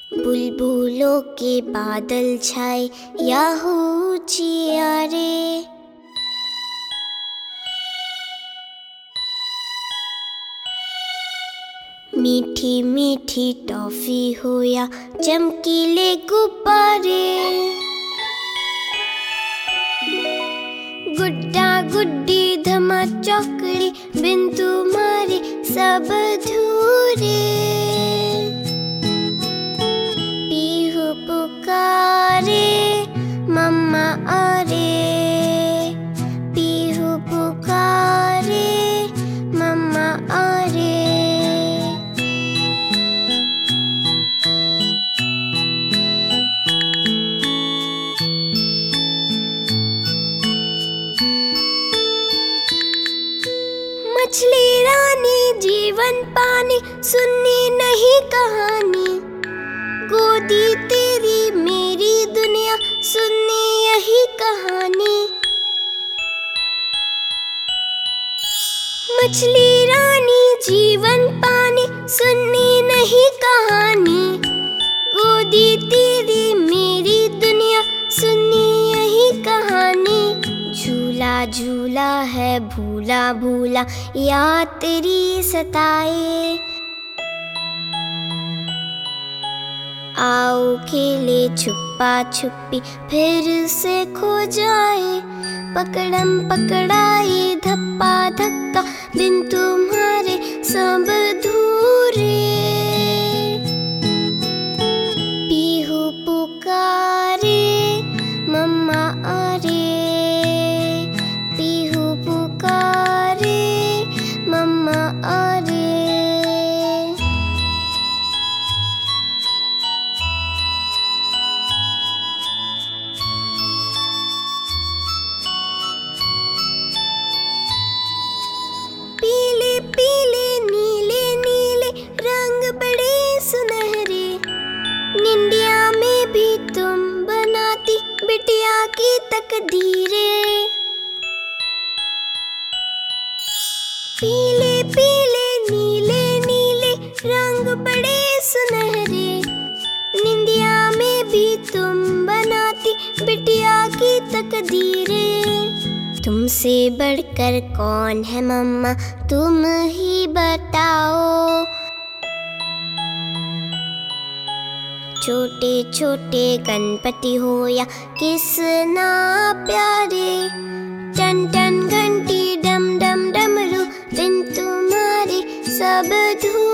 बुलबुलों के बादल छाए या हो चियारे, मीठी मीठी टॉफी हो या चमकीले गुब्बारे, गुड्डा गुड्डी धमा चौकड़ी बिन तुम्हारे सब अधूरे। पीहू पुकारे मम्मा अरे, पीहू पुकारे मम्मा अरे। मछली रानी जीवन पानी सुननी नहीं कहानी, गोदी तेरी मेरी दुनिया सुननी यही कहानी। मछली रानी जीवन पानी सुननी नहीं कहानी, गोदी तेरी मेरी दुनिया सुननी यही कहानी। झूला झूला है भूला भूला याद तेरी सताए, आओ खेले छुपा छुपी फिर से खो जाए, पकड़म पकड़ाई धप्पा धक्का बिन तुम्हारे सब अधूरे। पीहू पुकारे मम्मा अरे, पीहू पुकारे मम्मा अरे। पीले पीले नीले नीले रंग बड़े सुनहरे, निंदिया में भी तुम बनाती बिटिया की तकदीरें। पीले पीले नीले नीले रंग बड़े सुनहरे, निंदिया में भी तुम बनाती बिटिया की तकदीरें। तुमसे बढ़कर कौन है मम्मा तुम ही बताओ, छोटे छोटे गणपति हो या किसना प्यारे, टन टन घंटी डम डम डमरू बिन तुम्हारे सब अधूरे।